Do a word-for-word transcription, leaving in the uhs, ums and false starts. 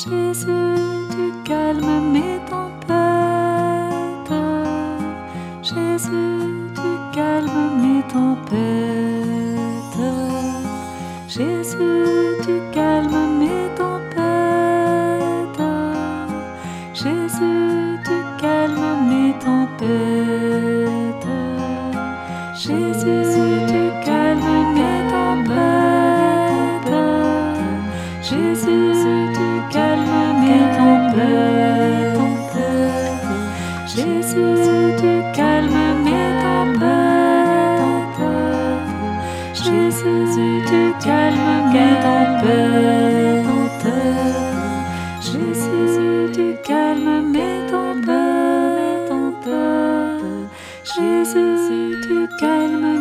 Jésus, tu calmes mes tempêtes. Jésus, tu calmes mes tempêtes. Jésus, tu calmes mes tempêtes. Jésus, tu calmes mes tempêtes. Jésus, tu calmes mes tempêtes. Jésus, tu calmes mes tempêtes. Jésus, tu calmes mes tempêtes. Jésus, tu calmes mes tempêtes. Jésus, tu calmes mes tempêtes. Jésus, tu calmes